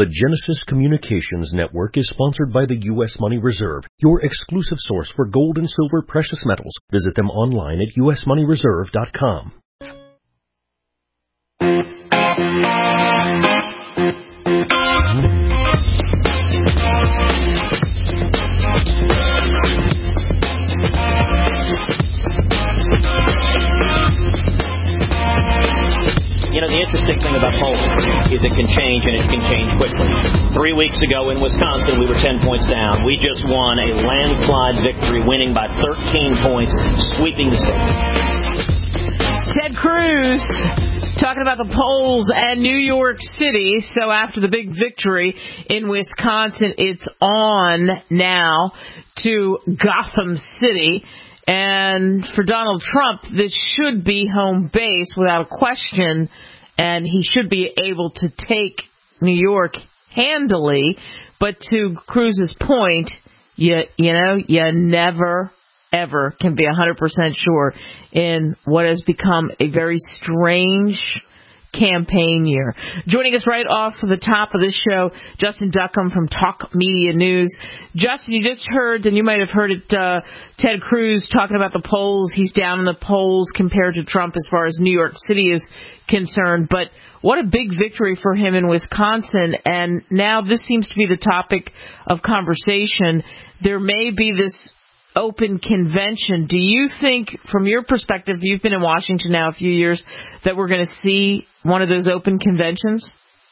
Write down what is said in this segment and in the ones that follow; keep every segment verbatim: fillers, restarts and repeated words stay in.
The Genesis Communications Network is sponsored by the U S Money Reserve, your exclusive source for gold and silver precious metals. Visit them online at u s money reserve dot com. You know, the interesting thing about polling is it can change, and it can change quickly. Three weeks ago in Wisconsin, we were ten points down. We just won a landslide victory, winning by thirteen points, sweeping the state. Ted Cruz talking about the polls and New York City. So after the big victory in Wisconsin, it's on now to Gotham City. And for Donald Trump, this should be home base without a question, and he should be able to take New York handily. But to Cruz's point, you, you know, you never, ever can be one hundred percent sure in what has become a very strange campaign year. Joining us right off the top of this show, Justin Duckham from Talk Media News. Justin, you just heard, and you might have heard it, uh, Ted Cruz talking about the polls. He's down in the polls compared to Trump as far as New York City is concerned. But what a big victory for him in Wisconsin. And now this seems to be the topic of conversation. There may be this open convention. Do you think, from your perspective, you've been in Washington now a few years, that we're going to see one of those open conventions?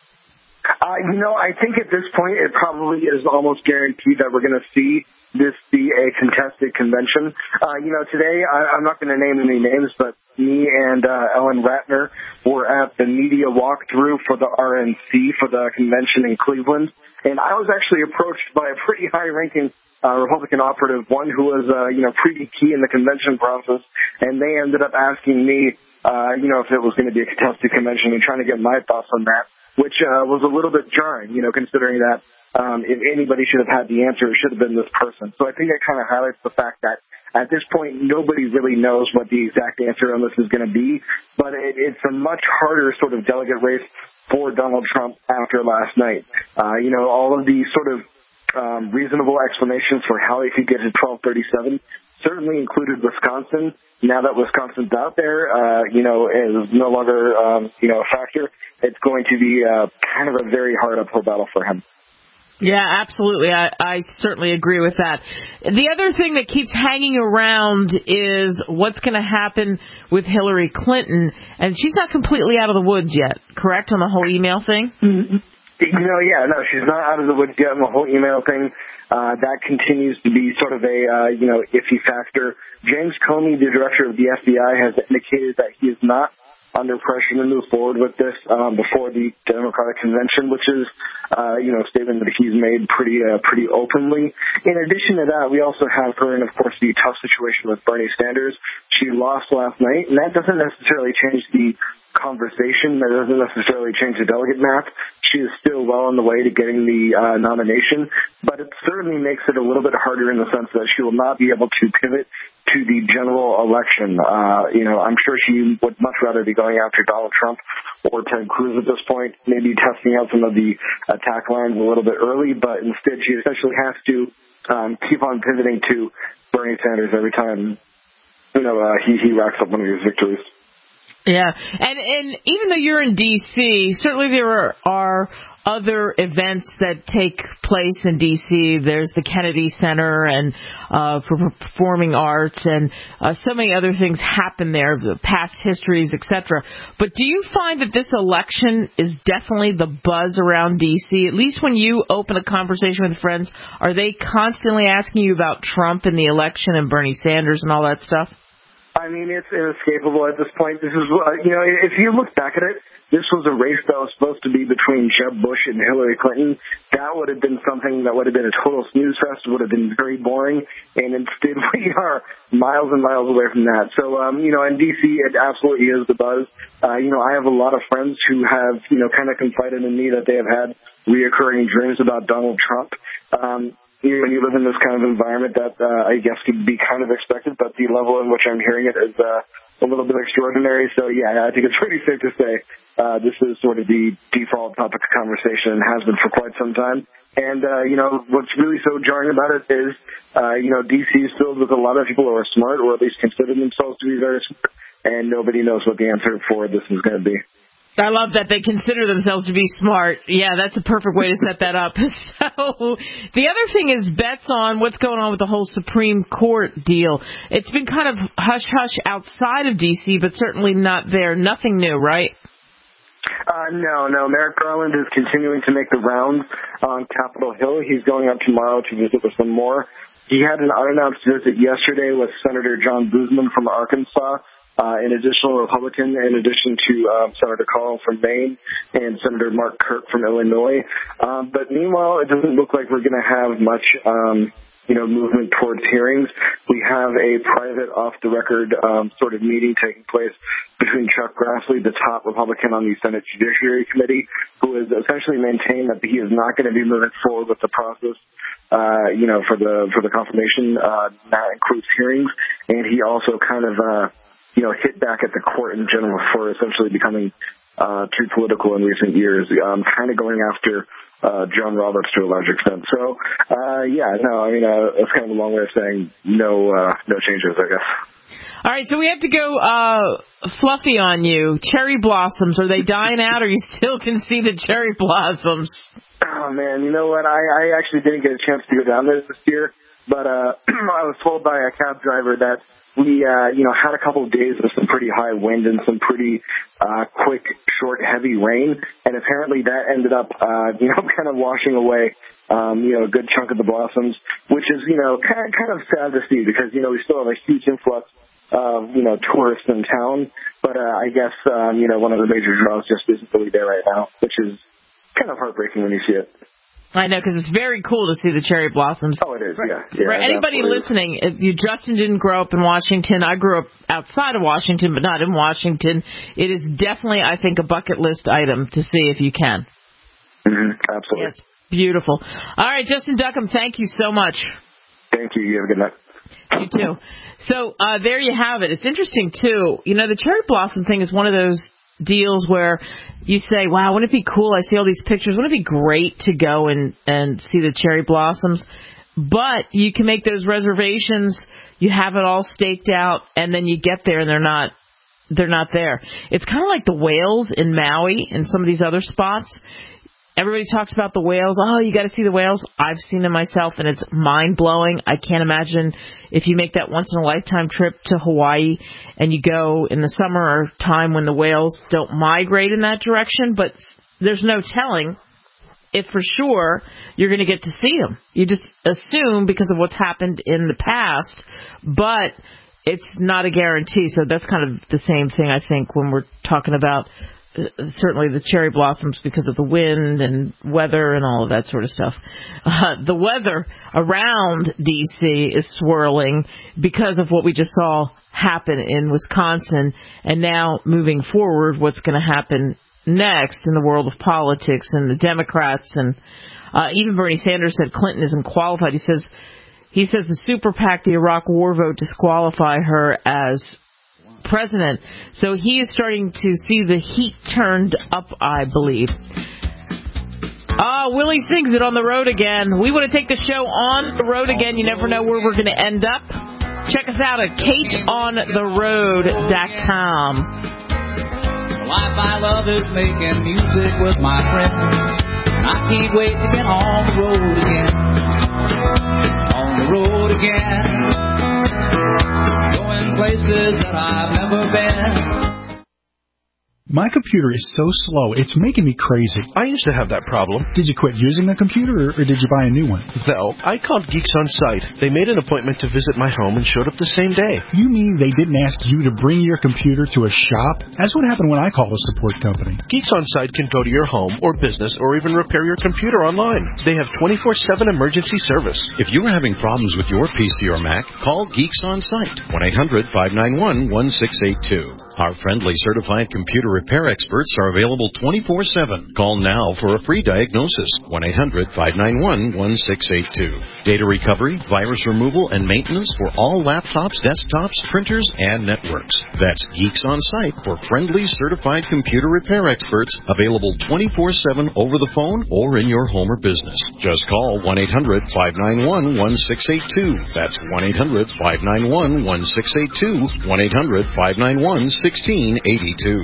Uh, you know, I think at this point it probably is almost guaranteed that we're going to see this be a contested convention. Uh, you know, today, I, I'm not going to name any names, but me and uh, Ellen Ratner were at the media walkthrough for the R N C, for the convention in Cleveland, and I was actually approached by a pretty high-ranking Uh, Republican operative, one who was, uh, you know, pretty key in the convention process, and they ended up asking me, uh, you know, if it was going to be a contested convention and trying to get my thoughts on that, which uh, was a little bit jarring, you know, considering that um, if anybody should have had the answer, it should have been this person. So I think it kind of highlights the fact that at this point, nobody really knows what the exact answer on this is going to be, but it, it's a much harder sort of delegate race for Donald Trump after last night. Uh, you know, all of the sort of Um, reasonable explanations for how they could get to twelve thirty-seven certainly included Wisconsin. Now that Wisconsin's out there, uh, you know, is no longer, um, you know, a factor, it's going to be uh, kind of a very hard uphill battle for him. Yeah, absolutely. I, I certainly agree with that. The other thing that keeps hanging around is what's going to happen with Hillary Clinton. And she's not completely out of the woods yet, correct, on the whole email thing? Mm-hmm. You know, yeah, no, she's not out of the woods yet on the whole email thing. Uh, that continues to be sort of a, uh, you know, iffy factor. James Comey, the director of the F B I, has indicated that he is not under pressure to move forward with this um, before the Democratic Convention, which is, uh, you know, a statement that he's made pretty uh, pretty openly. In addition to that, we also have her in, of course, the tough situation with Bernie Sanders. She lost last night, and that doesn't necessarily change the conversation. That doesn't necessarily change the delegate map. She is still well on the way to getting the uh, nomination, but it certainly makes it a little bit harder in the sense that she will not be able to pivot to the general election. Uh, you know, I'm sure she would much rather be going after Donald Trump or Ted Cruz at this point, maybe testing out some of the attack lines a little bit early, but instead she essentially has to um, keep on pivoting to Bernie Sanders every time, you know, uh, he, he racks up one of his victories. Yeah, and and even though you're in D C, certainly there are, are other events that take place in D C. There's the Kennedy Center and uh, for performing arts, and uh, so many other things happen there, the past histories, et cetera. But do you find that this election is definitely the buzz around D C? At least when you open a conversation with friends, are they constantly asking you about Trump and the election and Bernie Sanders and all that stuff? I mean, it's inescapable at this point. This is, uh, you know, if you look back at it, this was a race that was supposed to be between Jeb Bush and Hillary Clinton. That would have been something that would have been a total snooze fest. It would have been very boring. And instead, we are miles and miles away from that. So, um, you know, in D C, it absolutely is the buzz. Uh, you know, I have a lot of friends who have, you know, kind of confided in me that they have had reoccurring dreams about Donald Trump. Um, When you live in this kind of environment, that uh, I guess could be kind of expected, but the level in which I'm hearing it is uh, a little bit extraordinary. So, yeah, I think it's pretty safe to say uh, this is sort of the default topic of conversation and has been for quite some time. And, uh, you know, what's really so jarring about it is, uh, you know, D C is filled with a lot of people who are smart, or at least consider themselves to be very smart, and nobody knows what the answer for this is going to be. I love that they consider themselves to be smart. Yeah, that's a perfect way to set that up. So the other thing is bets on what's going on with the whole Supreme Court deal. It's been kind of hush-hush outside of D C, but certainly not there. Nothing new, right? Uh, no, no. Merrick Garland is continuing to make the rounds on Capitol Hill. He's going up tomorrow to visit with some more. He had an unannounced visit yesterday with Senator John Boozman from Arkansas, uh, an additional Republican, in addition to um, Senator Carl from Maine and Senator Mark Kirk from Illinois. Um, but meanwhile, it doesn't look like we're going to have much um you know, movement towards hearings. We have a private, off-the-record um, sort of meeting taking place between Chuck Grassley, the top Republican on the Senate Judiciary Committee, who has essentially maintained that he is not going to be moving forward with the process, uh, you know, for the for the confirmation. Uh, that includes hearings, and he also kind of, uh, you know, hit back at the court in general for essentially becoming uh, too political in recent years, um, kind of going after Uh, John Roberts to a large extent. So, uh, yeah, no, I mean, uh, that's kind of a long way of saying no, uh, no changes, I guess. All right, so we have to go uh, fluffy on you. Cherry blossoms, are they dying out, or you still can see the cherry blossoms? Oh, man, you know what? I, I actually didn't get a chance to go down there this year, but uh, I was told by a cab driver that we, uh, you know, had a couple of days of some pretty high wind and some pretty uh, quick, short, heavy rain, and apparently that ended up, uh, you know, kind of washing away, um, you know, a good chunk of the blossoms, which is, you know, kind of, kind of sad to see because, you know, we still have a huge influx of, you know, tourists in town, but uh, I guess, um, you know, one of the major draws just isn't really there right now, which is kind of heartbreaking when you see it. I know, because it's very cool to see the cherry blossoms. Oh, it is, yeah. yeah For anybody listening, if you, Justin didn't grow up in Washington. I grew up outside of Washington, but not in Washington. It is definitely, I think, a bucket list item to see if you can. Mm-hmm, absolutely. Yes, beautiful. All right, Justin Duckham, thank you so much. Thank you. You have a good night. You too. So uh, there you have it. It's interesting, too. You know, the cherry blossom thing is one of those deals where you say, wow, wouldn't it be cool? I see all these pictures. Wouldn't it be great to go and, and see the cherry blossoms? But you can make those reservations. You have it all staked out, and then you get there, and they're not they're not there. It's kind of like the whales in Maui and some of these other spots. Everybody talks about the whales. Oh, you got to see the whales. I've seen them myself, and it's mind-blowing. I can't imagine if you make that once-in-a-lifetime trip to Hawaii and you go in the summer time when the whales don't migrate in that direction, but there's no telling if for sure you're going to get to see them. You just assume because of what's happened in the past, but it's not a guarantee. So that's kind of the same thing, I think, when we're talking about Uh, certainly the cherry blossoms because of the wind and weather and all of that sort of stuff. Uh, the weather around D C is swirling because of what we just saw happen in Wisconsin, and now moving forward, what's going to happen next in the world of politics and the Democrats. And uh, even Bernie Sanders said Clinton isn't qualified. He says he says the super PAC, the Iraq war vote, disqualify her as president. So he is starting to see the heat turned up, I believe. Ah, uh, Willie sings it on the road again. We want to take the show on the road again. You never know where we're going to end up. Check us out at kate on the road dot com. The life I love is making music with my friends, and I can't wait to get on the road again. On the road again. Places that I've never been. My computer is so slow, it's making me crazy. I used to have that problem. Did you quit using the computer, or, or did you buy a new one? No, I called Geeks On Site. They made an appointment to visit my home and showed up the same day. You mean they didn't ask you to bring your computer to a shop? That's what happened when I called a support company. Geeks On Site can go to your home or business or even repair your computer online. They have twenty-four seven emergency service. If you are having problems with your P C or Mac, call Geeks On Site, one eight hundred five nine one one six eight two. Our friendly certified computer repair experts are available twenty-four seven. Call now for a free diagnosis. one eight hundred five nine one one six eight two. Data recovery, virus removal, and maintenance for all laptops, desktops, printers, and networks. That's Geeks On Site for friendly, certified computer repair experts available twenty-four seven over the phone or in your home or business. Just call one eight hundred five nine one one six eight two. That's one eight hundred five nine one one six eight two. one eight hundred five nine one one six eight two.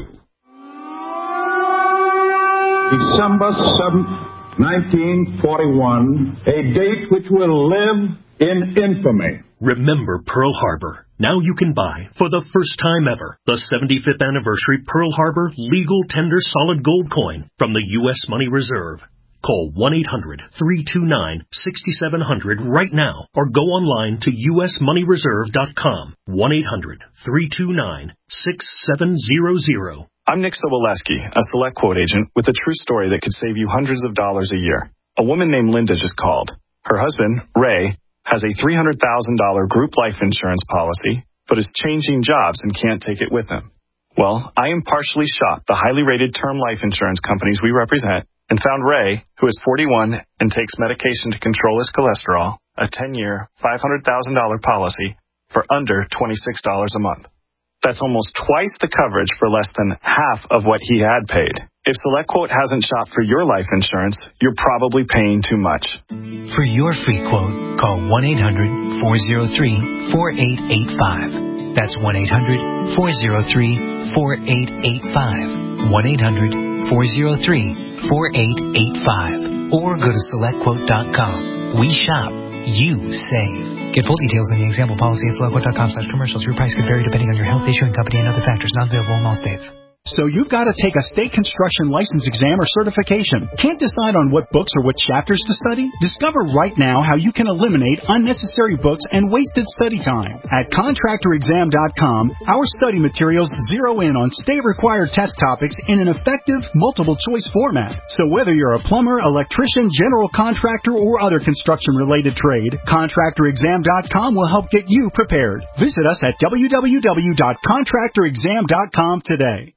December seventh, nineteen forty-one, a date which will live in infamy. Remember Pearl Harbor. Now you can buy, for the first time ever, the seventy-fifth anniversary Pearl Harbor Legal Tender Solid Gold Coin from the U S Money Reserve. Call one eight hundred three two nine six seven zero zero right now or go online to U S money reserve dot com. one eight hundred three two nine six seven zero zero. I'm Nick Soboleski, a Select Quote agent with a true story that could save you hundreds of dollars a year. A woman named Linda just called. Her husband, Ray, has a three hundred thousand dollars group life insurance policy, but is changing jobs and can't take it with him. Well, I impartially shopped the highly rated term life insurance companies we represent and found Ray, who is forty-one and takes medication to control his cholesterol, a ten-year, five hundred thousand dollars policy for under twenty-six dollars a month. That's almost twice the coverage for less than half of what he had paid. If SelectQuote hasn't shopped for your life insurance, you're probably paying too much. For your free quote, call one eight hundred four oh three four eight eight five. That's one eight hundred four oh three four eight eight five. one eight hundred four oh three four eight eight five. Or go to select quote dot com. We shop. You save. Get full details in the example policy at select quote dot com slash commercials. Your price could vary depending on your health, issuing company, and other factors. Not available in all states. So you've got to take a state construction license exam or certification. Can't decide on what books or what chapters to study? Discover right now how you can eliminate unnecessary books and wasted study time. At contractor exam dot com, our study materials zero in on state-required test topics in an effective, multiple-choice format. So whether you're a plumber, electrician, general contractor, or other construction-related trade, contractor exam dot com will help get you prepared. Visit us at w w w dot contractor exam dot com today.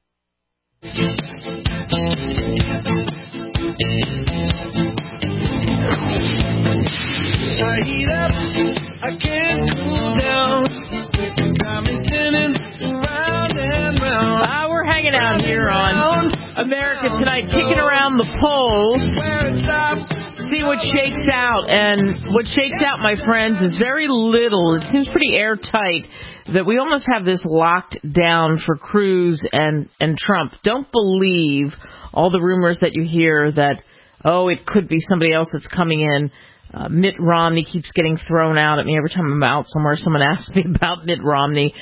I heat up, I can't cool down. Got me spinning round and round. Ah, we're hanging out here on America Tonight, kicking around the polls, see what shakes out. And what shakes out, my friends, is very little. It seems pretty airtight that we almost have this locked down for Cruz and, and Trump. Don't believe all the rumors that you hear that, oh, it could be somebody else that's coming in. Uh, Mitt Romney keeps getting thrown out at me every time I'm out somewhere. Someone asks me about Mitt Romney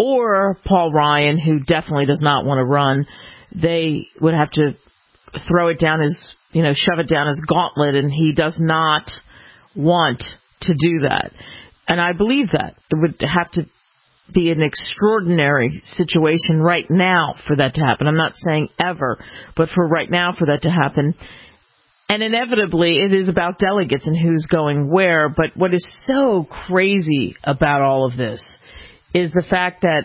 or Paul Ryan, who definitely does not want to run. They would have to throw it down his, you know, shove it down his gauntlet, and he does not want to do that. And I believe that. It would have to be an extraordinary situation right now for that to happen. I'm not saying ever, but for right now for that to happen. And inevitably, it is about delegates and who's going where. But what is so crazy about all of this is the fact that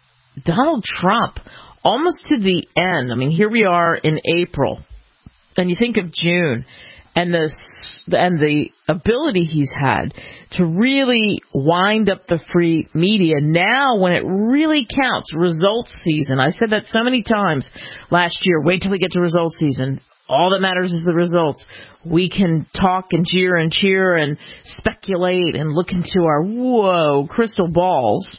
Donald Trump, almost to the end, I mean, here we are in April, and you think of June, and the and the ability he's had to really wind up the free media. Now, when it really counts, results season. I said that so many times last year. Wait till we get to results season. All that matters is the results. We can talk and jeer and cheer and speculate and look into our, whoa, crystal balls.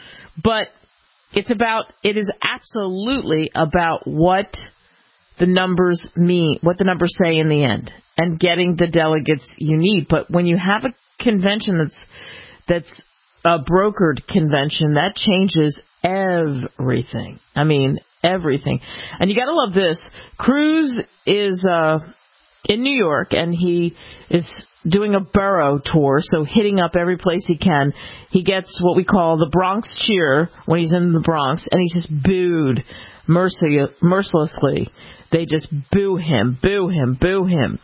But it's about, it is absolutely about what the numbers mean, what the numbers say in the end, and getting the delegates you need. But when you have a convention that's that's a brokered convention, that changes everything. I mean, everything. And you got to love this. Cruz is uh, in New York, and he is doing a borough tour, so hitting up every place he can. He gets what we call the Bronx cheer when he's in the Bronx, and he's just booed mercil- mercilessly. They just boo him, boo him, boo him.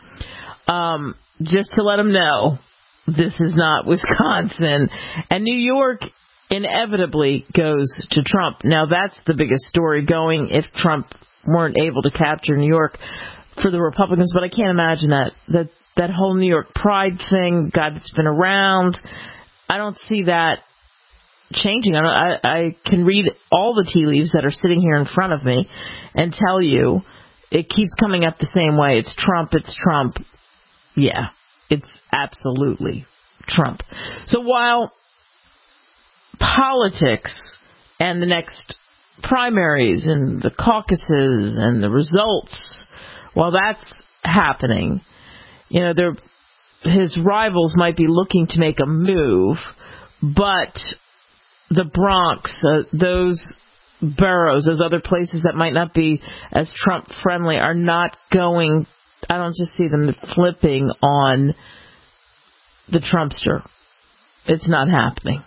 Um, just to let him know, this is not Wisconsin. And New York inevitably goes to Trump. Now, that's the biggest story going if Trump weren't able to capture New York for the Republicans, but I can't imagine that. That that whole New York pride thing, God, it's been around. I don't see that changing. I, don't, I, I can read all the tea leaves that are sitting here in front of me and tell you it keeps coming up the same way. It's Trump, it's Trump. Yeah, it's absolutely Trump. So while politics and the next primaries and the caucuses and the results, while that's happening, you know, they're, his rivals might be looking to make a move, but the Bronx, uh, those boroughs, those other places that might not be as Trump-friendly are not going, I don't just see them flipping on the Trumpster. It's not happening.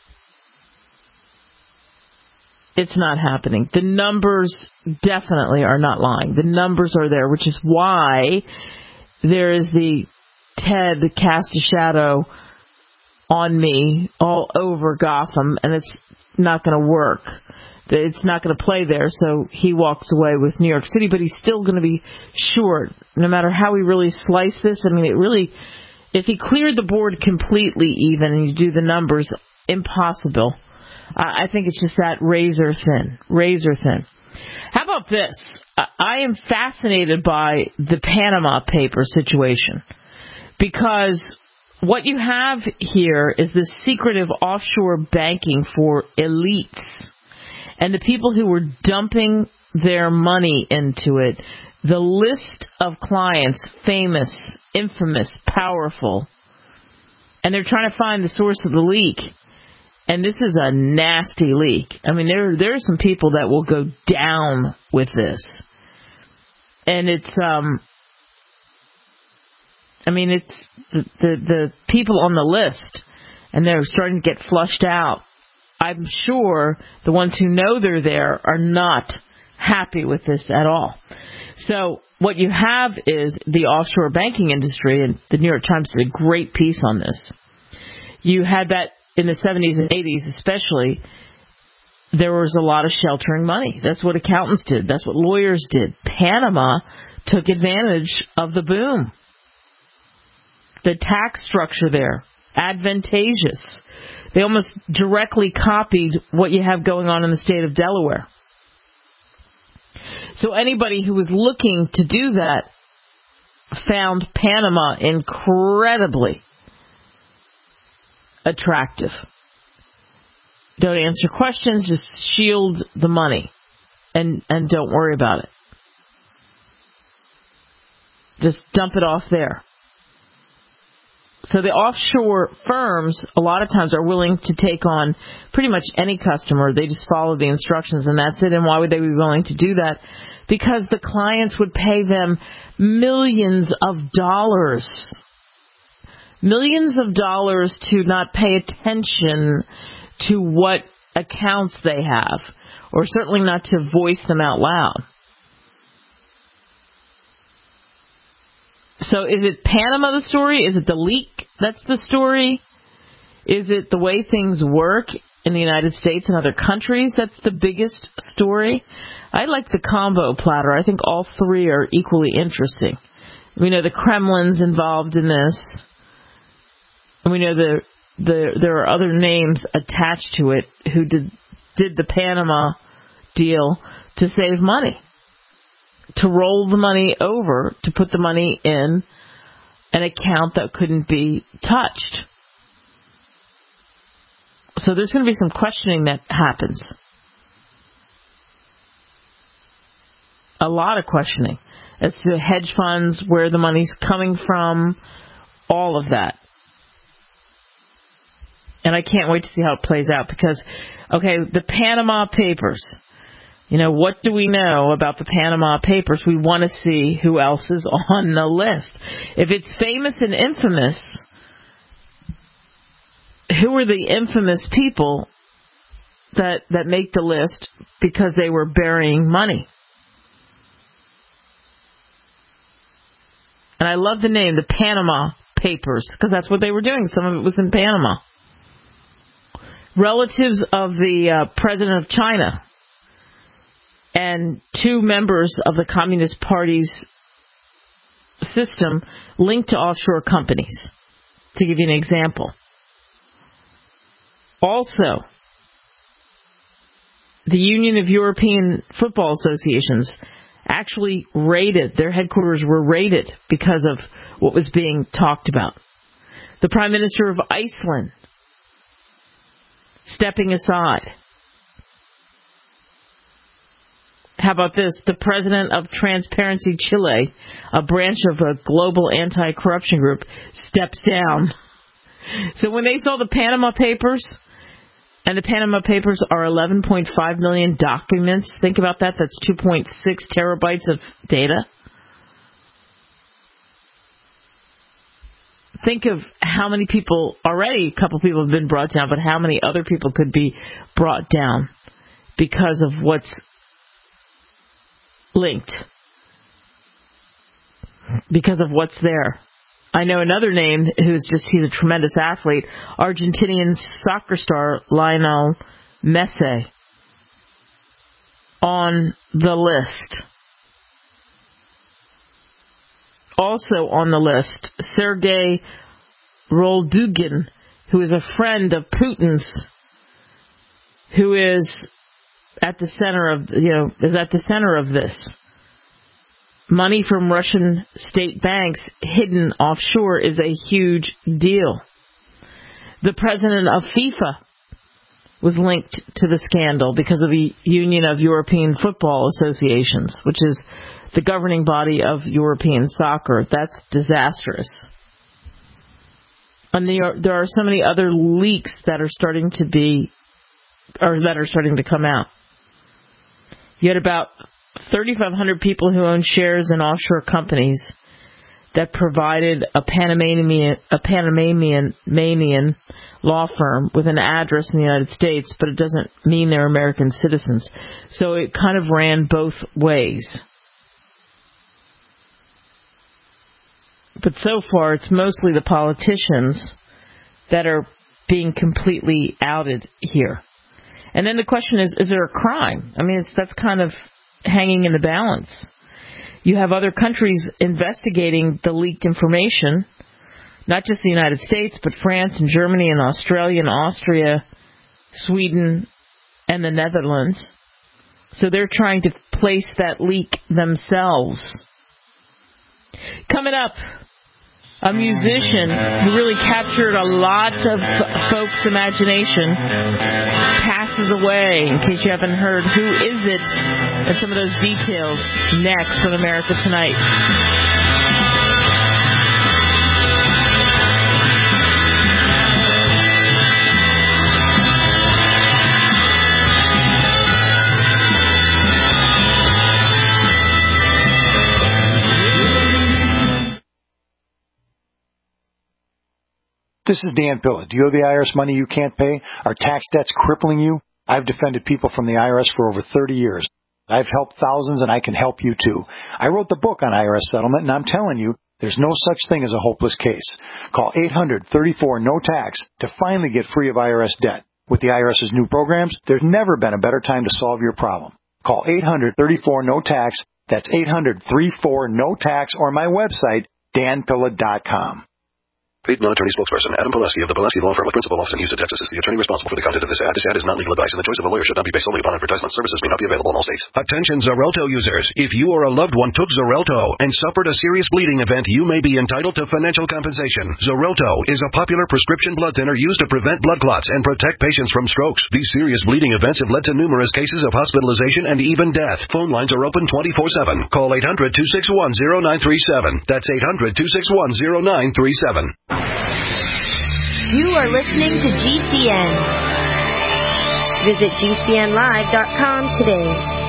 It's not happening. The numbers definitely are not lying. The numbers are there, which is why there is the Ted cast a shadow on me all over Gotham, and it's not going to work. It's not going to play there, so he walks away with New York City, but he's still going to be short, no matter how we really slice this. I mean, it really, if he cleared the board completely even and you do the numbers, impossible. I think it's just that razor thin, razor thin. How about this? I am fascinated by the Panama Papers situation, because what you have here is this secretive offshore banking for elites and the people who were dumping their money into it. The list of clients, famous, infamous, powerful, and they're trying to find the source of the leak. And this is a nasty leak. I mean, there there are some people that will go down with this. And it's, um, I mean, it's the, the, the people on the list, and they're starting to get flushed out. I'm sure the ones who know they're there are not happy with this at all. So what you have is the offshore banking industry, and the New York Times did a great piece on this. You had that in the seventies and eighties especially. There was a lot of sheltering money. That's what accountants did. That's what lawyers did. Panama took advantage of the boom. The tax structure there, advantageous. They almost directly copied what you have going on in the state of Delaware. So anybody who was looking to do that found Panama incredibly attractive. Don't answer questions, just shield the money and, and don't worry about it. Just dump it off there. So the offshore firms, a lot of times, are willing to take on pretty much any customer. They just follow the instructions, and that's it. And why would they be willing to do that? Because the clients would pay them millions of dollars. Millions of dollars to not pay attention to what accounts they have, or certainly not to voice them out loud. So is it Panama the story? Is it the leak that's the story? Is it the way things work in the United States and other countries that's the biggest story? I like the combo platter. I think all three are equally interesting. We know the Kremlin's involved in this. And we know the, the there are other names attached to it who did did the Panama deal to save money, to roll the money over, to put the money in an account that couldn't be touched. So there's going to be some questioning that happens. A lot of questioning as to hedge funds, where the money's coming from, all of that. And I can't wait to see how it plays out because, okay, the Panama Papers. You know, what do we know about the Panama Papers? We want to see who else is on the list. If it's famous and infamous, who are the infamous people that that make the list because they were burying money? And I love the name, the Panama Papers, because that's what they were doing. Some of it was in Panama. Relatives of the uh, president of China and two members of the Communist Party's system linked to offshore companies, to give you an example. Also, the Union of European Football Associations actually raided, their headquarters were raided because of what was being talked about. The Prime Minister of Iceland stepping aside. How about this? The president of Transparency Chile, a branch of a global anti-corruption group, steps down. So when they saw the Panama Papers, and the Panama Papers are eleven point five million documents, think about that, that's two point six terabytes of data. Think of how many people, already a couple people have been brought down, but how many other people could be brought down because of what's linked, because of what's there. I know another name who's just, he's a tremendous athlete, Argentinian soccer star Lionel Messi, on the list. Also on the list, Sergei Roldugin, who is a friend of Putin's, who is at the center of, you know, is at the center of this. Money from Russian state banks hidden offshore is a huge deal. The president of FIFA was linked to the scandal because of the Union of European Football Associations, which is the governing body of European soccer. That's disastrous. And there are, there are so many other leaks that are starting to be, or that are starting to come out. You had about thirty-five hundred people who own shares in offshore companies that provided a Panamanian, a Panamanian Panamanian law firm with an address in the United States, but it doesn't mean they're American citizens. So it kind of ran both ways. But so far, it's mostly the politicians that are being completely outed here. And then the question is, is there a crime? I mean, it's, that's kind of hanging in the balance. You have other countries investigating the leaked information, not just the United States, but France and Germany and Australia and Austria, Sweden, and the Netherlands. So they're trying to place that leak themselves. Coming up, a musician who really captured a lot of folks' imagination passes away. In case you haven't heard, who is it? And some of those details next on America Tonight. This is Dan Pilla. Do you have the I R S money you can't pay? Are tax debts crippling you? I've defended people from the I R S for over thirty years. I've helped thousands, and I can help you too. I wrote the book on I R S settlement, and I'm telling you, there's no such thing as a hopeless case. Call eight hundred thirty-four no tax to finally get free of I R S debt. With the IRS's new programs, there's never been a better time to solve your problem. Call eight hundred thirty-four no tax. That's eight hundred thirty-four no tax, or my website, dan pilla dot com. Paid non-attorney spokesperson Adam Pulaski of the Pulaski Law Firm with principal office in Houston, Texas is the attorney responsible for the content of this ad. This ad is not legal advice, and the choice of a lawyer should not be based solely upon advertisement. Services may not be available in all states. Attention Xarelto users. If you or a loved one took Xarelto and suffered a serious bleeding event, you may be entitled to financial compensation. Xarelto is a popular prescription blood thinner used to prevent blood clots and protect patients from strokes. These serious bleeding events have led to numerous cases of hospitalization and even death. Phone lines are open twenty-four seven. Call eight hundred two six one zero nine three seven. That's eight hundred two six one zero nine three seven. You are listening to G C N. Visit G C N live dot com today.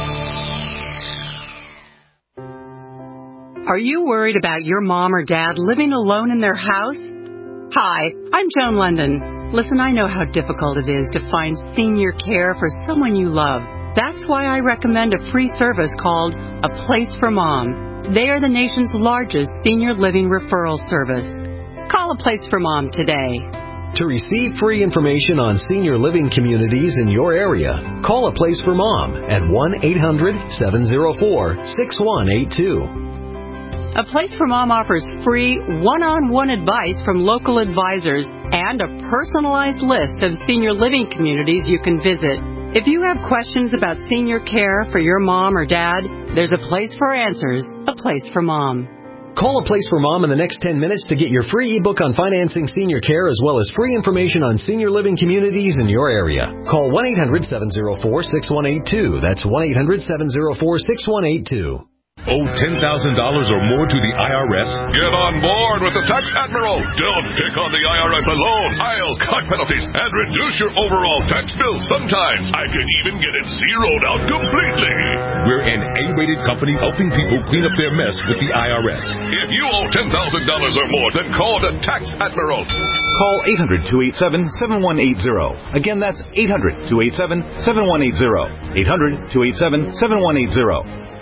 Are you worried about your mom or dad living alone in their house? Hi, I'm Joan London. Listen, I know how difficult it is to find senior care for someone you love. That's why I recommend a free service called A Place for Mom. They are the nation's largest senior living referral service. Call A Place for Mom today. To receive free information on senior living communities in your area, call A Place for Mom at one eight hundred seven oh four six one eight two. A Place for Mom offers free one-on-one advice from local advisors and a personalized list of senior living communities you can visit. If you have questions about senior care for your mom or dad, there's a place for answers, A Place for Mom. Call A Place for Mom in the next ten minutes to get your free ebook on financing senior care as well as free information on senior living communities in your area. Call one eight hundred seven oh four six one eight two. That's one eight hundred seven oh four six one eight two. Owe ten thousand dollars or more to the I R S? Get on board with the Tax Admiral. Don't pick on the I R S alone. I'll cut penalties and reduce your overall tax bill. Sometimes I can even get it zeroed out completely. We're an A-rated company helping people clean up their mess with the I R S. If you owe ten thousand dollars or more, then call the Tax Admiral. Call eight hundred two eight seven seven one eight zero. Again, that's eight hundred two eight seven seven one eight zero. eight hundred two eight seven seven one eight zero.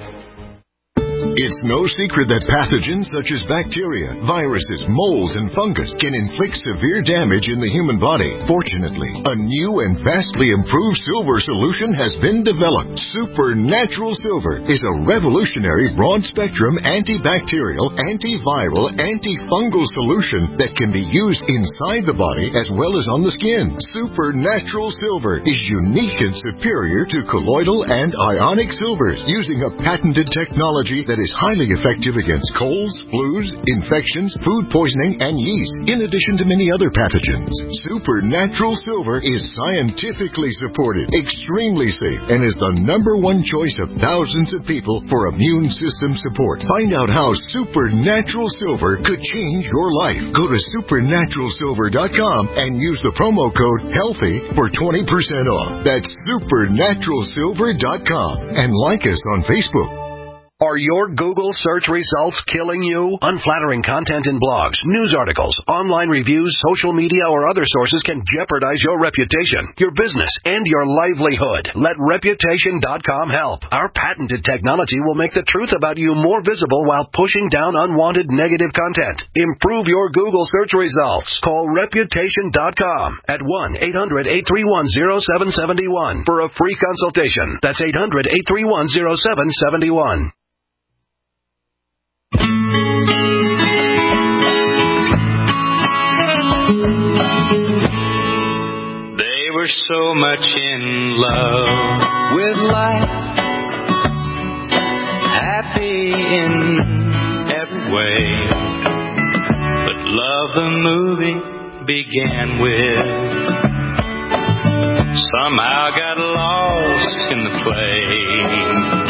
It's no secret that pathogens such as bacteria, viruses, molds, and fungus can inflict severe damage in the human body. Fortunately, a new and vastly improved silver solution has been developed. Supernatural Silver is a revolutionary broad-spectrum antibacterial, antiviral, antifungal solution that can be used inside the body as well as on the skin. Supernatural Silver is unique and superior to colloidal and ionic silvers, using a patented technology that is is highly effective against colds, flus, infections, food poisoning, and yeast, in addition to many other pathogens. Supernatural Silver is scientifically supported, extremely safe, and is the number one choice of thousands of people for immune system support. Find out how Supernatural Silver could change your life. Go to supernatural silver dot com and use the promo code HEALTHY for twenty percent off. That's supernatural silver dot com. And like us on Facebook. Are your Google search results killing you? Unflattering content in blogs, news articles, online reviews, social media, or other sources can jeopardize your reputation, your business, and your livelihood. Let reputation dot com help. Our patented technology will make the truth about you more visible while pushing down unwanted negative content. Improve your Google search results. Call reputation dot com at one eight hundred eight three one oh seven seven one for a free consultation. That's eight hundred eight three one oh seven seven one. They were so much in love with life, happy in every way. But love the movie began with somehow got lost in the play.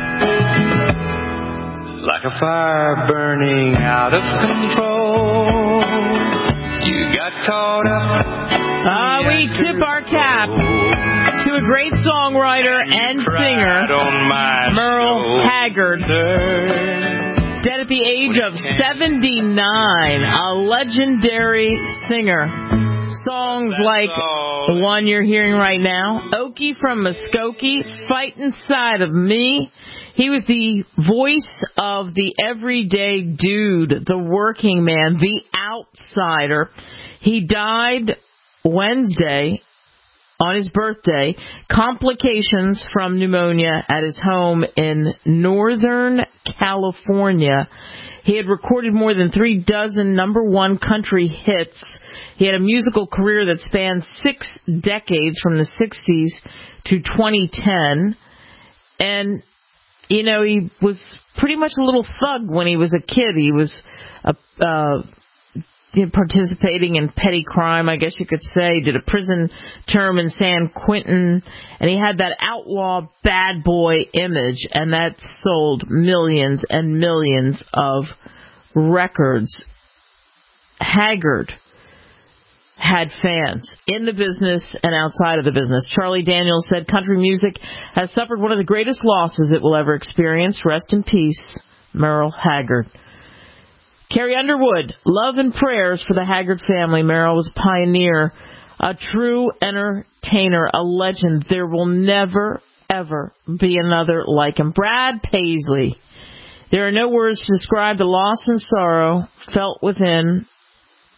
Like a fire burning out of control, you got caught up. Uh, we tip our cap to a great songwriter and singer, Merle Haggard, dead at the age of seventy-nine, a legendary singer. Songs like the one you're hearing right now, Okie from Muskogee, Fight Inside of Me. He was the voice of the everyday dude, the working man, the outsider. He died Wednesday on his birthday, complications from pneumonia at his home in Northern California. He had recorded more than three dozen number one country hits. He had a musical career that spanned six decades from the sixties to twenty ten. And you know, he was pretty much a little thug when he was a kid. He was uh, uh, participating in petty crime, I guess you could say. Did a prison term in San Quentin. And he had that outlaw bad boy image. And that sold millions and millions of records. Haggard had fans in the business and outside of the business. Charlie Daniels said country music has suffered one of the greatest losses it will ever experience. Rest in peace, Merle Haggard. Carrie Underwood, love and prayers for the Haggard family. Merle was a pioneer, a true entertainer, a legend. There will never, ever be another like him. Brad Paisley. There are no words to describe the loss and sorrow felt within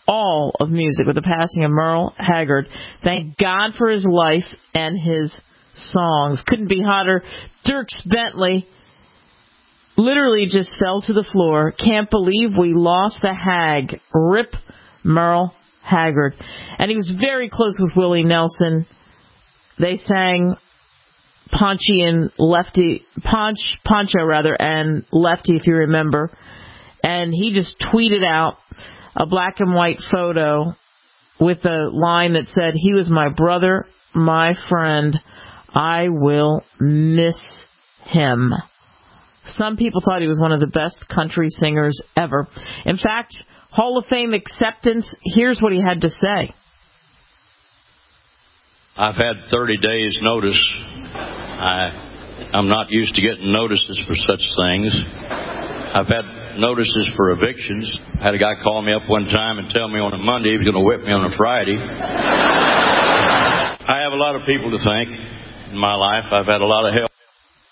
all of music with the passing of Merle Haggard. Thank God for his life and his songs. Couldn't be hotter. Dierks Bentley literally just fell to the floor. Can't believe we lost the Hag. Rip Merle Haggard. And he was very close with Willie Nelson. They sang Paunchy and Lefty, Ponch, Poncho rather, and Lefty, if you remember. And he just tweeted out a black and white photo with a line that said, "He was my brother, my friend. I will miss him." Some people thought he was one of the best country singers ever. In fact, Hall of Fame acceptance, here's what he had to say. I've had thirty days notice. I, I'm not used to getting notices for such things. I've had notices for evictions. I had a guy call me up one time and tell me on a Monday he was going to whip me on a Friday. I have a lot of people to thank in my life. I've had a lot of help.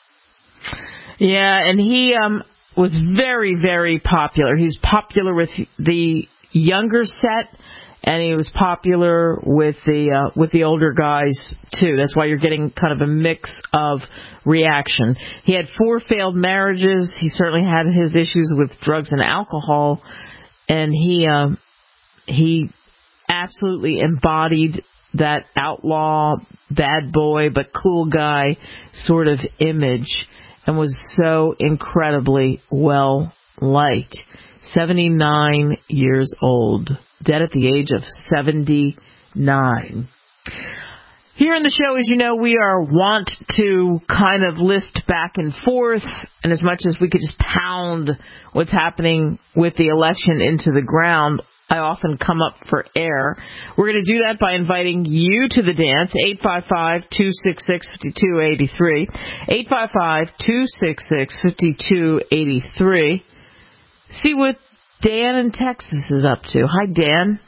Yeah, and he um, was very, very popular. He was popular with the younger set, and he was popular with the uh, with the older guys too. That's why you're getting kind of a mix of reaction. He had four failed marriages. He certainly had his issues with drugs and alcohol, and he uh, he absolutely embodied that outlaw, bad boy, but cool guy sort of image, and was so incredibly well liked. seventy-nine years old. Dead at the age of seventy-nine. Here in the show, as you know, we are wont to kind of list back and forth, and as much as we could just pound what's happening with the election into the ground, I often come up for air. We're going to do that by inviting you to the dance, eight five five, two six six, five two eight three, eight five five, two six six, five two eight three. See what Dan in Texas is up to. Hi, Dan.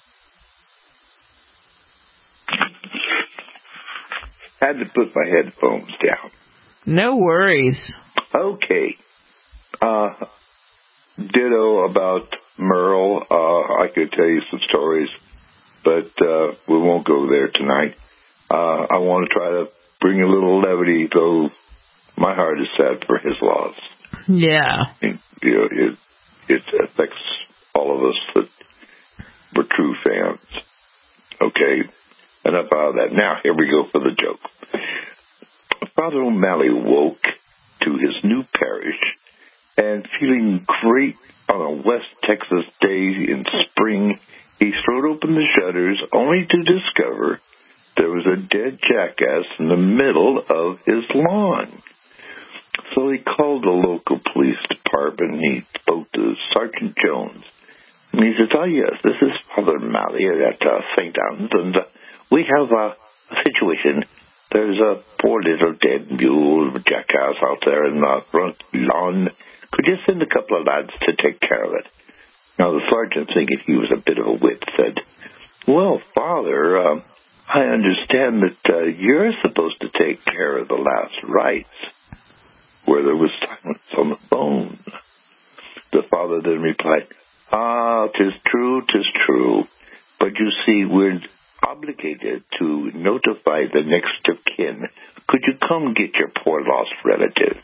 Had to put my headphones down. No worries. Okay. Uh, ditto about Merle. Uh, I could tell you some stories, but uh, we won't go there tonight. Uh, I want to try to bring a little levity, though my heart is sad for his loss. Yeah. And, you know, it, it affects all of us that were true fans. Okay, enough of that. Now, here we go for the joke. Father O'Malley woke to his new parish and, feeling great on a West Texas day in spring, he throwed open the shutters only to discover there was a dead jackass in the middle of his lawn. So he called the local police department and he spoke to Sergeant Jones. And he says, "Oh, yes, this is Father O'Malley at uh, Saint Anne's, and uh, we have uh, a situation. There's a poor little dead mule, jackass out there in the front lawn. Could you send a couple of lads to take care of it?" Now, the sergeant, thinking he was a bit of a wit, said, "Well, Father, uh, I understand that uh, you're supposed to take care of the last rites," where there was silence on the phone. The father then replied, "Ah, 'tis true, 'tis true. But you see, we're obligated to notify the next of kin. Could you come get your poor lost relative?"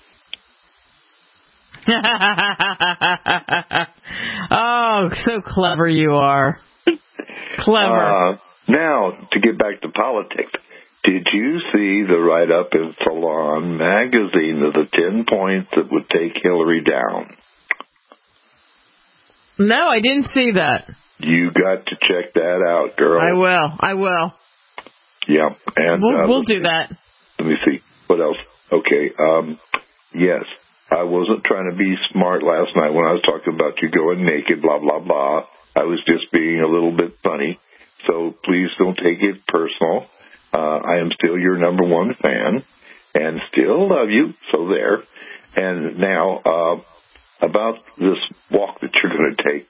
Oh, so clever you are. Clever. Uh, now, to get back to politics, did you see the write-up in Salon magazine of the ten points that would take Hillary down? No, I didn't see that. You got to check that out, girl. I will. I will. Yeah. And We'll, uh, we'll do that. Let me see. What else? Okay. Um, yes. I wasn't trying to be smart last night when I was talking about you going naked, blah, blah, blah. I was just being a little bit funny. So please don't take it personal. Uh, I am still your number one fan and still love you. So there. And now, uh, about this walk that you're going to take.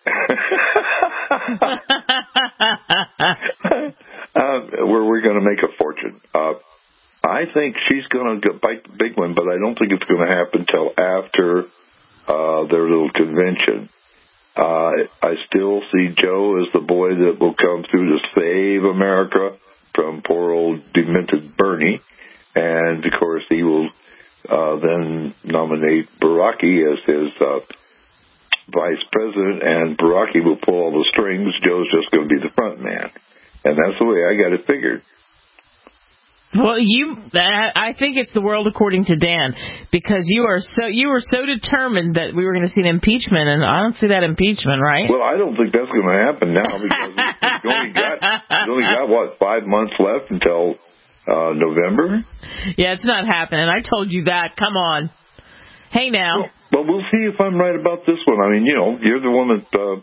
uh, where we're going to make a fortune. Uh, I think she's going to bite the big one, but I don't think it's going to happen until after uh, their little convention. Uh, I still see Joe as the boy that will come through to save America from poor old demented Bernie. And, of course, he will uh, then nominate Baraki as his uh, vice president, and Baraki will pull all the strings. Joe's just going to be the front man. And that's the way I got it figured. Well, you, I think it's the world according to Dan, because you are so you were so determined that we were going to see an impeachment, and I don't see that impeachment, right? Well, I don't think that's going to happen now, because we only got we only got what five months left until uh, November. Yeah, it's not happening. I told you that. Come on. Hey, now. Well, well we'll see if I'm right about this one. I mean, you know, you're the one that. Uh,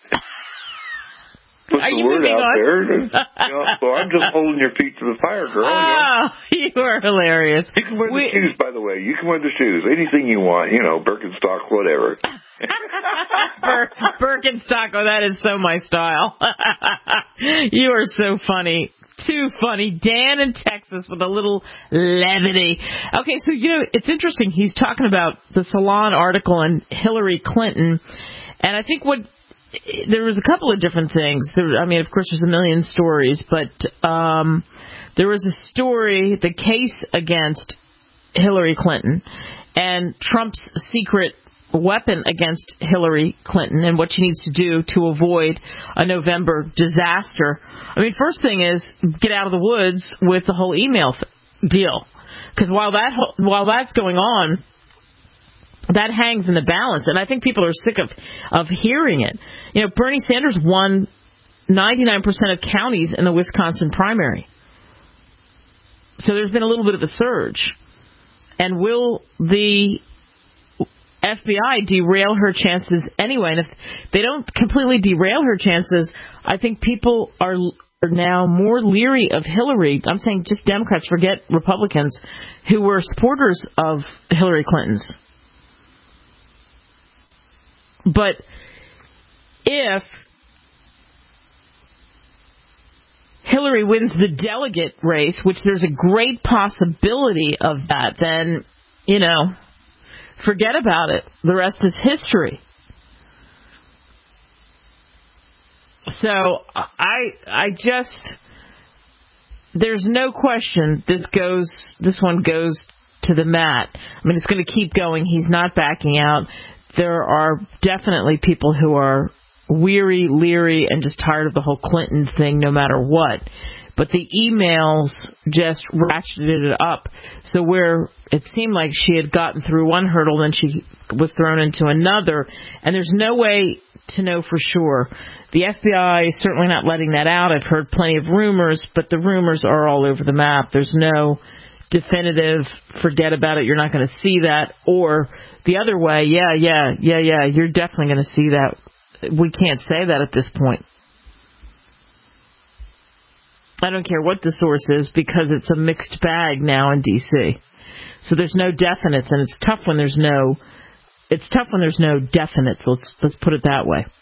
Put Are the you word out on? there, and, you know, so I'm just holding your feet to the fire, girl. Oh, you, know. you are hilarious. You can wear we, the shoes, by the way. You can wear the shoes, anything you want. You know, Birkenstock, whatever. Bir- Birkenstock. Oh, that is so my style. You are so funny. Too funny. Dan in Texas with a little levity. Okay, so, you know, it's interesting. He's talking about the Salon article and Hillary Clinton, and I think what. There was a couple of different things. There, I mean, of course, there's a million stories, but um, there was a story, the case against Hillary Clinton and Trump's secret weapon against Hillary Clinton and what she needs to do to avoid a November disaster. I mean, first thing is get out of the woods with the whole email th- deal, because while that while that's going on, that hangs in the balance, and I think people are sick of, of hearing it. You know, Bernie Sanders won ninety-nine percent of counties in the Wisconsin primary. So there's been a little bit of a surge. And will the F B I derail her chances anyway? And if they don't completely derail her chances, I think people are, are now more leery of Hillary. I'm saying just Democrats, forget Republicans, who were supporters of Hillary Clinton's. But if Hillary wins the delegate race, which there's a great possibility of that, then, you know, forget about it. The rest is history. So I I just, there's no question this goes, this one goes to the mat. I mean, it's going to keep going. He's not backing out. There are definitely people who are weary, leery, and just tired of the whole Clinton thing no matter what. But the emails just ratcheted it up. So where it seemed like she had gotten through one hurdle, then she was thrown into another. And there's no way to know for sure. The F B I is certainly not letting that out. I've heard plenty of rumors, but the rumors are all over the map. There's no definitive, forget about it, you're not going to see that, or the other way, yeah, yeah, yeah, yeah, you're definitely going to see that. We can't say that at this point. I don't care what the source is, because it's a mixed bag now in D C. So there's no definites, and it's tough when there's no, it's tough when there's no definites. Let's let's put it that way.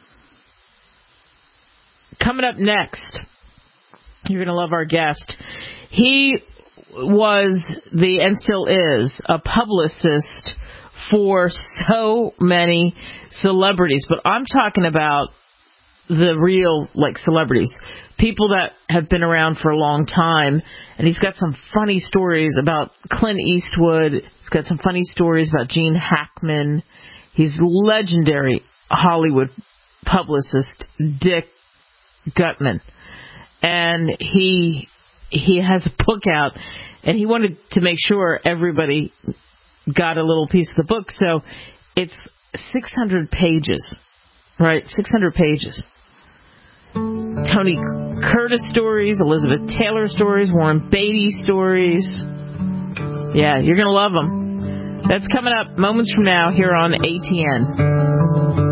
Coming up next, you're going to love our guest. He was the, and still is, a publicist for so many celebrities. But I'm talking about the real, like, celebrities. People that have been around for a long time. And he's got some funny stories about Clint Eastwood. He's got some funny stories about Gene Hackman. He's legendary Hollywood publicist Dick Gutman. And he he has a book out, and he wanted to make sure everybody got a little piece of the book. So it's six hundred pages, right? six hundred pages. Tony Curtis stories, Elizabeth Taylor stories, Warren Beatty stories. Yeah, you're going to love them. That's coming up moments from now here on A T N.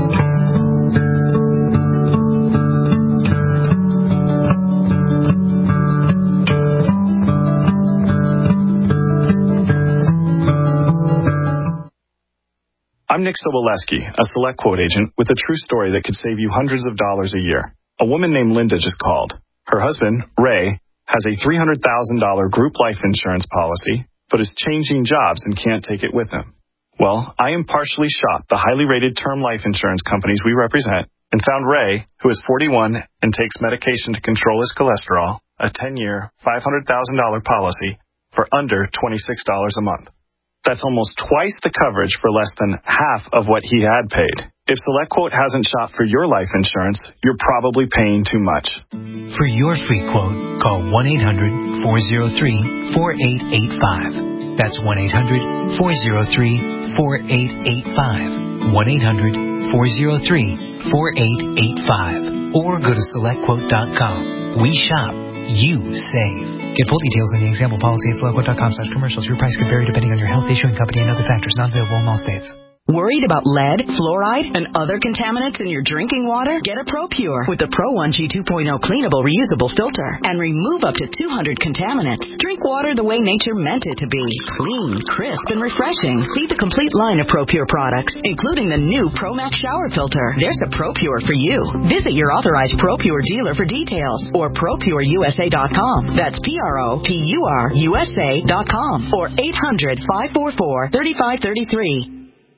I'm Nick Soboleski, a Select Quote agent with a true story that could save you hundreds of dollars a year. A woman named Linda just called. Her husband, Ray, has a three hundred thousand dollars group life insurance policy, but is changing jobs and can't take it with him. Well, I impartially shopped the highly rated term life insurance companies we represent and found Ray, who is forty-one and takes medication to control his cholesterol, a ten-year, five hundred thousand dollars policy for under twenty-six dollars a month. That's almost twice the coverage for less than half of what he had paid. If SelectQuote hasn't shopped for your life insurance, you're probably paying too much. For your free quote, call one eight hundred, four oh three, four eight eight five. That's one eight hundred, four oh three, four eight eight five. one eight hundred, four oh three, four eight eight five. Or go to select quote dot com. We shop. You save. Get full details in the example policy at select quote dot com slash commercials. Your price could vary depending on your health, issuing company, and other factors not available in all states. Worried about lead, fluoride, and other contaminants in your drinking water? Get a ProPure with the Pro one G two point oh cleanable reusable filter and remove up to two hundred contaminants. Drink water the way nature meant it to be. Clean, crisp, and refreshing. See the complete line of ProPure products, including the new ProMax shower filter. There's a ProPure for you. Visit your authorized ProPure dealer for details or pro pure u s a dot com. That's P R O P U R U S A dot com or eight hundred, five four four, three five three three.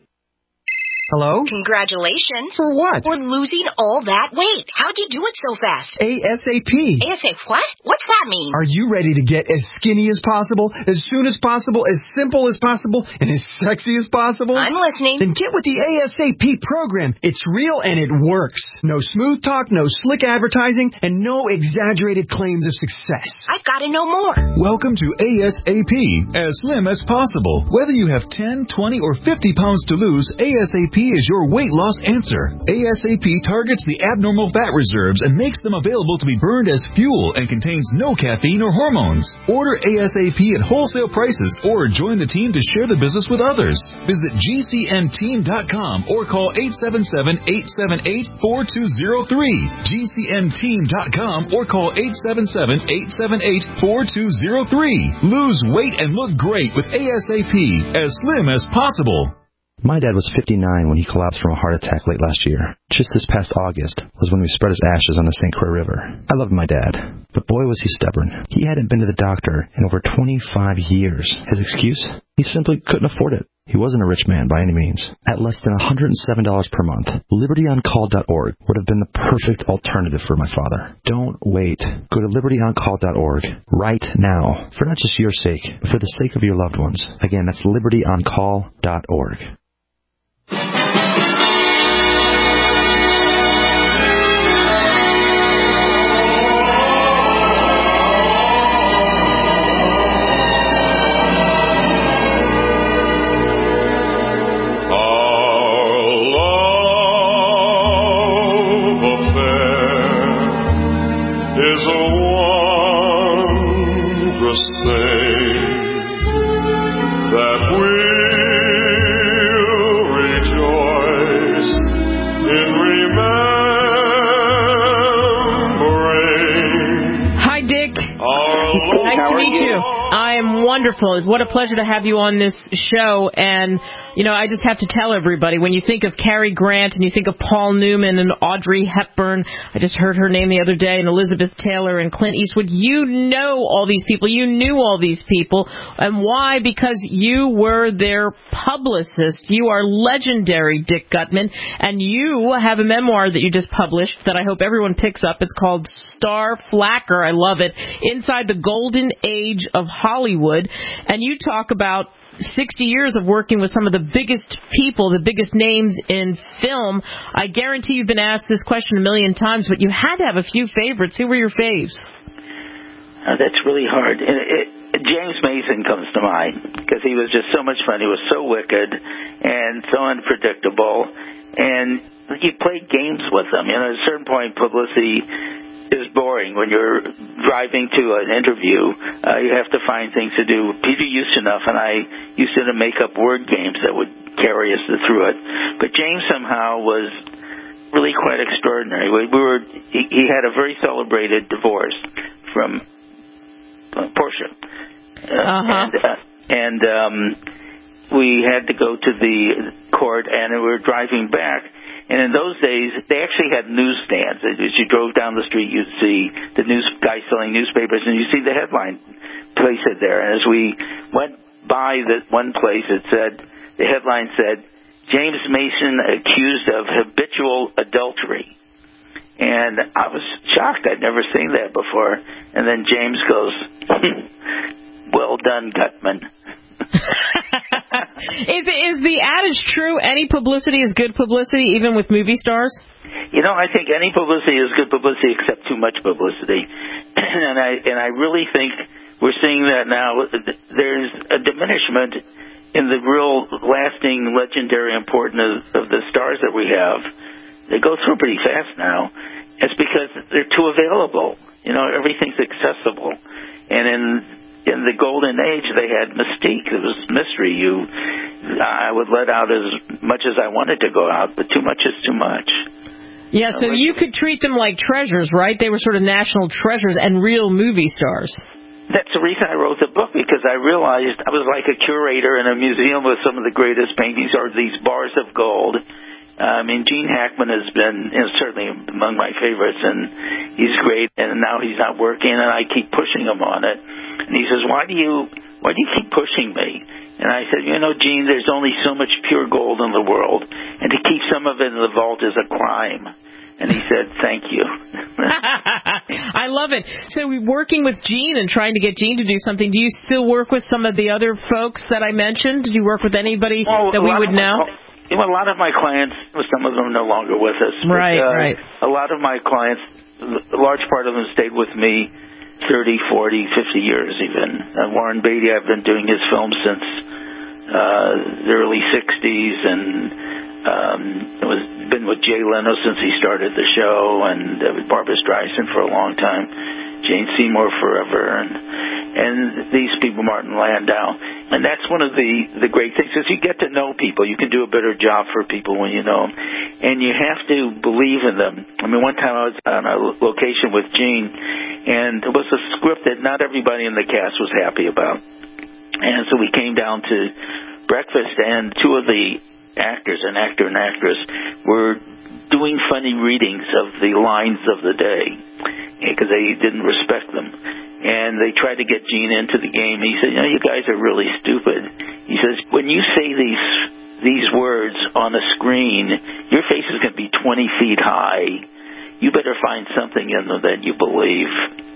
Hello? Congratulations. For what? For losing all that weight. How'd you do it so fast? ASAP. ASAP what? What's that mean? Are you ready to get as skinny as possible, as soon as possible, as simple as possible, and as sexy as possible? I'm listening. Then get with the ASAP program. It's real and it works. No smooth talk, no slick advertising, and no exaggerated claims of success. I've got to know more. Welcome to ASAP, as slim as possible. Whether you have ten, twenty, or fifty pounds to lose, ASAP is your weight loss answer. ASAP targets the abnormal fat reserves and makes them available to be burned as fuel and contains no caffeine or hormones. Order ASAP at wholesale prices or join the team to share the business with others. Visit G C N team dot com or call eight seven seven, eight seven eight, four two zero three. G C N team dot com or call eight seven seven, eight seven eight, four two zero three. Lose weight and look great with ASAP, as slim as possible. My dad was fifty-nine when he collapsed from a heart attack late last year. Just this past August was when we spread his ashes on the Saint Croix River. I loved my dad, but boy was he stubborn. He hadn't been to the doctor in over twenty-five years. His excuse? He simply couldn't afford it. He wasn't a rich man by any means. At less than one hundred seven dollars per month, liberty on call dot org would have been the perfect alternative for my father. Don't wait. Go to liberty on call dot org right now, for not just your sake, but for the sake of your loved ones. Again, that's liberty on call dot org. Wonderful. What a pleasure to have you on this show. And, you know, I just have to tell everybody, when you think of Cary Grant and you think of Paul Newman and Audrey Hepburn, I just heard her name the other day, and Elizabeth Taylor and Clint Eastwood, you know all these people. You knew all these people. And why? Because you were their publicist. You are legendary, Dick Gutman. And you have a memoir that you just published that I hope everyone picks up. It's called Star Flacker. I love it. Inside the Golden Age of Hollywood. And you talk about sixty years of working with some of the biggest people, the biggest names in film. I guarantee you've been asked this question a million times, but you had to have a few favorites. Who were your faves? Uh, that's really hard. It, it, James Mason comes to mind because he was just so much fun. He was so wicked and so unpredictable, and you played games with him. You know, at a certain point, publicity is boring. When you're driving to an interview, uh, you have to find things to do. Peter Ustinov and I used to make up word games that would carry us through it. But James somehow was really quite extraordinary. We, we were he, he had a very celebrated divorce from uh, Portia, uh, uh-huh. and, uh, and um, we had to go to the court, and we were driving back. And in those days, they actually had newsstands. As you drove down the street, you'd see the news guys selling newspapers, and you see the headline placed there. And as we went by that one place, it said, the headline said, James Mason accused of habitual adultery. And I was shocked. I'd never seen that before. And then James goes, well done, Gutman. is, is the adage true, any publicity is good publicity, even with movie stars? You know, I think any publicity is good publicity except too much publicity. and I and I really think we're seeing that now. There's a diminishment in the real lasting, legendary importance of, of the stars that we have. They go through pretty fast now. It's because they're too available. You know, everything's accessible. And in in the golden age, they had mystique. It was mystery. You, I would let out as much as I wanted to go out, but too much is too much. Yeah, so you could treat them like treasures, right? They were sort of national treasures and real movie stars. That's the reason I wrote the book, because I realized I was like a curator in a museum with some of the greatest paintings, or these bars of gold. I mean, Gene Hackman has been, you know, certainly among my favorites, and he's great, and now he's not working, and I keep pushing him on it. And he says, why do you, why do you keep pushing me? And I said, you know, Gene, there's only so much pure gold in the world, and to keep some of it in the vault is a crime. And he said, thank you. I love it. So working with Gene and trying to get Gene to do something, do you still work with some of the other folks that I mentioned? Did you work with anybody well, that we would know? My, you know, a lot of my clients, some of them are no longer with us. Right, but, uh, right. A lot of my clients, a large part of them stayed with me thirty, forty, fifty years even. Uh, Warren Beatty, I've been doing his films since uh, the early sixties, and um, it was been with Jay Leno since he started the show, and uh, with Barbra Streisand for a long time, Jane Seymour forever, and and these people, Martin Landau. And that's one of the, the great things, is you get to know people. You can do a better job for people when you know them. And you have to believe in them. I mean, one time I was on a location with Gene, and it was a script that not everybody in the cast was happy about. And so we came down to breakfast, and two of the actors, an actor and actress, were doing funny readings of the lines of the day because they didn't respect them. And they tried to get Gene into the game. He said, you know, you guys are really stupid. He says, when you say these these words on a screen, your face is going to be twenty feet high. You better find something in them that you believe.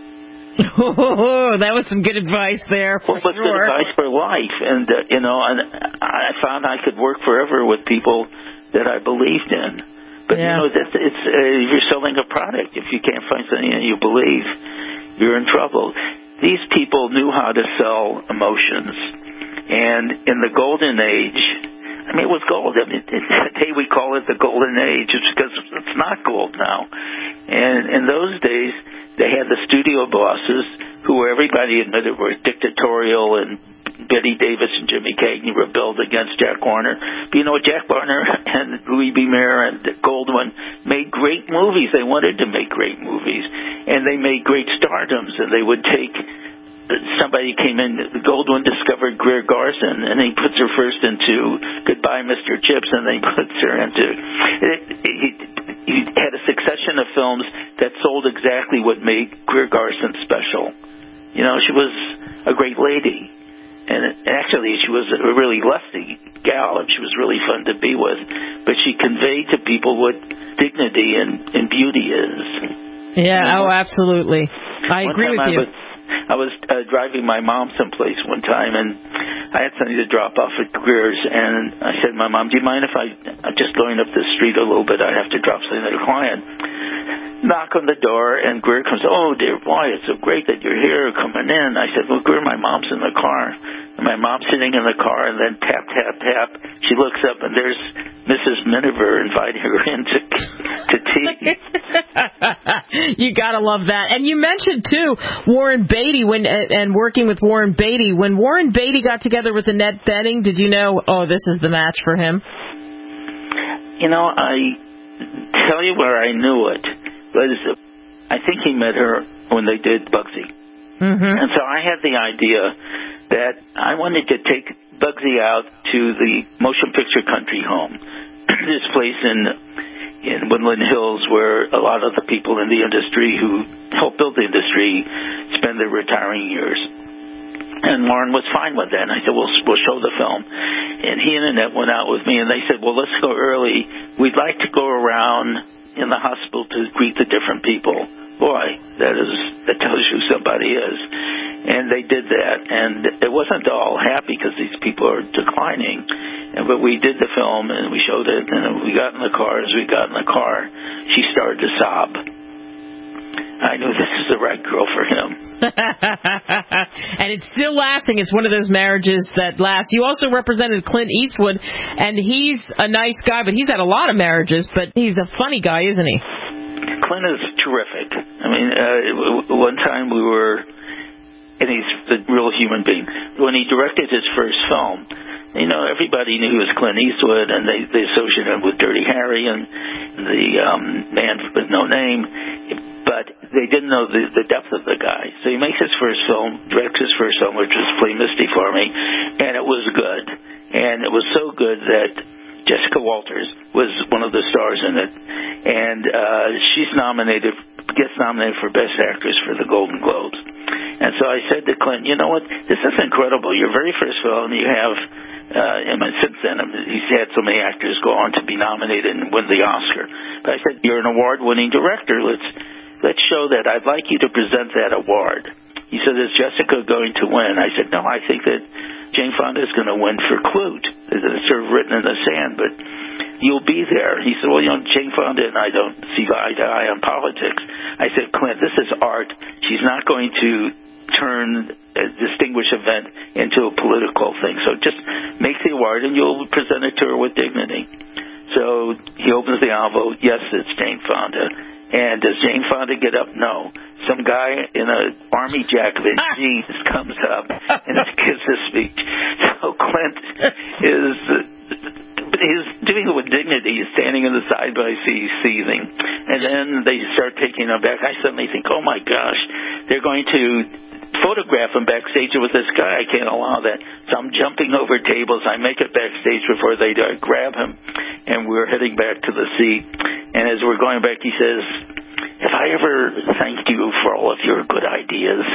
Oh, that was some good advice there. For well, but sure. Good advice for life. And, uh, you know, and I found I could work forever with people that I believed in. But, yeah. you know, it's, it's, uh, you're selling a product. If you can't find something that you believe, you're in trouble. These people knew how to sell emotions. And in the golden age, I mean, it was gold. I mean, today we call it the golden age. It's because it's not gold now. And in those days, they had the studio bosses who everybody admitted were dictatorial, and Betty Davis and Jimmy Cagney rebelled against Jack Warner. But you know, Jack Warner and Louis B. Mayer and Goldwyn made great movies. They wanted to make great movies. And they made great stardoms. And they would take, somebody came in, Goldwyn discovered Greer Garson, and he puts her first into Goodbye, Mister Chips, and then he puts her into, it, he, he had a succession of films that sold exactly what made Greer Garson special. You know, she was a great lady. And actually, she was a really lusty gal, and she was really fun to be with. But she conveyed to people what dignity and, and beauty is. Yeah, you know? Oh, absolutely. I one agree with I you. Was, I was uh, driving my mom someplace one time, and I had something to drop off at Greer's, and I said, my mom, do you mind if I, I'm just going up the street a little bit, I have to drop something at a client. Knock on the door, and Greer comes, oh, dear boy, it's so great that you're here coming in. I said, well, Greer, my mom's in the car. And my mom's sitting in the car, and then tap, tap, tap. She looks up, and there's Missus Miniver inviting her in to, to tea. You got to love that. And you mentioned, too, Warren Beatty when and working with Warren Beatty. When Warren Beatty got together with Annette Bening, did you know, oh, this is the match for him? You know, I tell you where I knew it. Was, I think he met her when they did Bugsy. Mm-hmm. And so I had the idea that I wanted to take Bugsy out to the motion picture country home, this place in in Woodland Hills where a lot of the people in the industry who helped build the industry spend their retiring years. And Lauren was fine with that. And I said, we'll, we'll show the film. And he and Annette went out with me, and they said, well, let's go early. We'd like to go around in the hospital to greet the different people. Boy, that is that tells you who somebody is. And they did that. And it wasn't all happy because these people are declining. And, but we did the film, and we showed it, and we got in the car. As we got in the car, she started to sob. I knew this is the right girl for him. And it's still lasting. It's one of those marriages that lasts. You also represented Clint Eastwood, and he's a nice guy, but he's had a lot of marriages, but he's a funny guy, isn't he? Clint is terrific. I mean, uh, one time we were, and he's a real human being, when he directed his first film, you know, everybody knew he was Clint Eastwood, and they, they associated him with Dirty Harry and the um, Man with No Name, but they didn't know the, the depth of the guy. So he makes his first film, directs his first film, which was Play Misty for Me, and it was good. And it was so good that Jessica Walters was one of the stars in it, and uh, she's nominated, gets nominated for Best Actress for the Golden Globes. And so I said to Clint, you know what, this is incredible. Your very first film, you have, uh, and since then he's had so many actors go on to be nominated and win the Oscar. But I said, you're an award-winning director. Let's let's show that. I'd like you to present that award. He said, is Jessica going to win? I said, no, I think that Jane Fonda is going to win for Clute. It's sort of written in the sand, but you'll be there. He said, well, you know, Jane Fonda and I don't see eye to eye on politics. I said, Clint, this is art. She's not going to turn a distinguished event into a political thing. So just make the award and you'll present it to her with dignity. So he opens the envelope. Yes, it's Jane Fonda. And does Jane Fonda get up? No. Some guy in an army jacket and jeans comes up and gives a speech. So Clint is he's doing it with dignity. He's standing in the side by seat, seething. And then they start taking him back. I suddenly think, oh, my gosh, they're going to photograph him backstage with this guy. I can't allow that. So I'm jumping over tables. I make it backstage before they uh, grab him. And we're heading back to the seat. And as we're going back, he says, have I ever thanked you for all of your good ideas?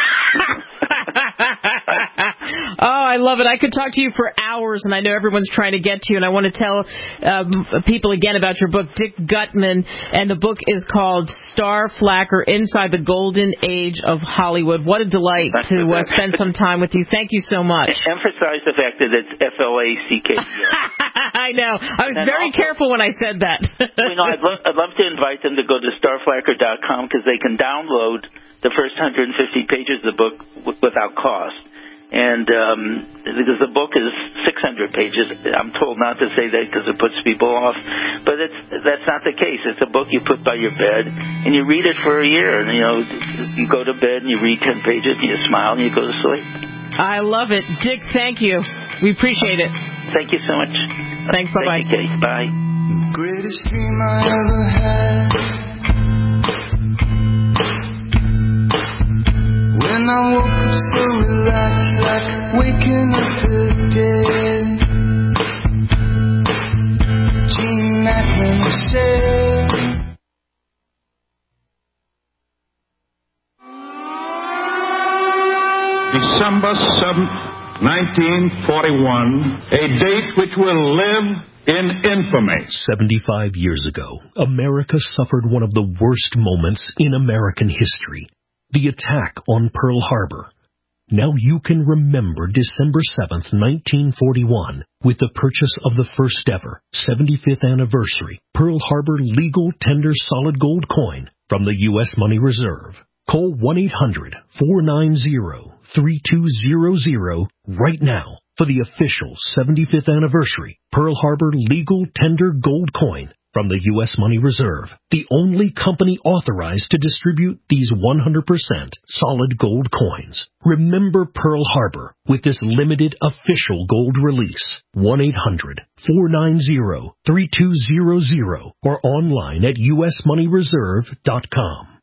Oh, I love it. I could talk to you for hours, and I know everyone's trying to get to you, and I want to tell um, people again about your book, Dick Gutman, and the book is called Star Flacker, Inside the Golden Age of Hollywood. What a delight to uh, spend some time with you. Thank you so much. Emphasize the fact that it's F L A C K E R. I know. I was very also, careful when I said that. You know, I'd, lo- I'd love to invite them to go to star flacker dot com because they can download the first one hundred fifty pages of the book w- without cost. And um, because the book is six hundred pages, I'm told not to say that because it puts people off. But it's, that's not the case. It's a book you put by your bed, and you read it for a year. And, you know, you go to bed and you read ten pages, and you smile, and you go to sleep. I love it. Dick, thank you. We appreciate it. Thank you so much. Thanks. Bye-bye. Thank you, Kate. Bye. Greatest dream I ever had. When I woke up so relaxed, like waking up the dead. Gene Hackman said, December seventh, nineteen forty-one, a date which will live in infamy. seventy-five years ago, America suffered one of the worst moments in American history. The attack on Pearl Harbor. Now you can remember December seventh, nineteen forty-one, with the purchase of the first ever seventy-fifth anniversary Pearl Harbor legal tender solid gold coin from the U S Money Reserve. Call one eight hundred, four nine zero, three two zero zero right now for the official seventy-fifth anniversary Pearl Harbor legal tender gold coin from the U S Money Reserve, the only company authorized to distribute these one hundred percent solid gold coins. Remember Pearl Harbor with this limited official gold release. one eight hundred, four nine zero, three two zero zero or online at U S money reserve dot com.